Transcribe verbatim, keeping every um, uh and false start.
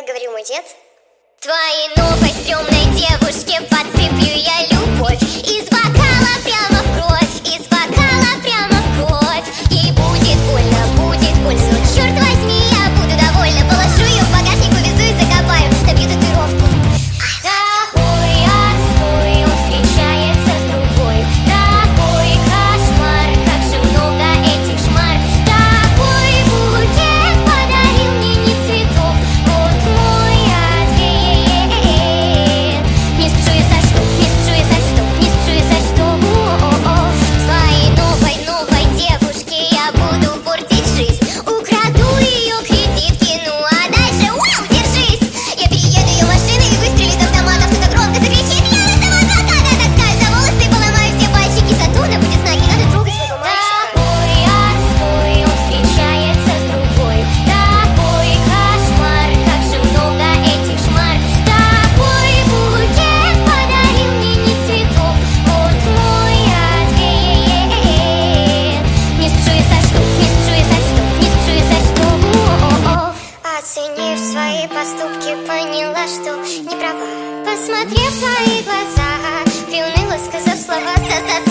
Как говорил мой дед: твоей новой стрёмной девушке подсыплю я любовь из бокала прямо в кровь, из бокала прямо в кровь. Ей будет больно, будет больно, но черт возьми, я буду довольна. Положу ее в багажник, увезу и закопаю, набью татуировку. Такой отстой, он встречается с другой. Такой кошмар, как же много этих шмар. Такой букет подарил мне не цветов, вот мой ответ. Не спешу я со штук, не спешу я со штук, не спешу я со штук. Твоей новой, новой девушке я буду портить жизнь. Украду ее кредитки, ну а дальше, вау, держись. Я перееду ее машиной и выстрелю из автомата. Кто-то громко закричит: я вызову адвоката. Таскаю за волосы, поломаю все пальчики. Сатурна будет знать, не надо трогать своего мальчика. Такой отстой, он встречается с другой. Такой кошмар, как же много этих шмар. Такой букет подарил мне не цветов, вот мой ответ. Не спешу я со штук, не спешу я со штук, не спешу я со штук. Оценив свои поступки, поняла, что не права. Посмотрев в твои глаза, приуныла, сказав слова: за-за-за.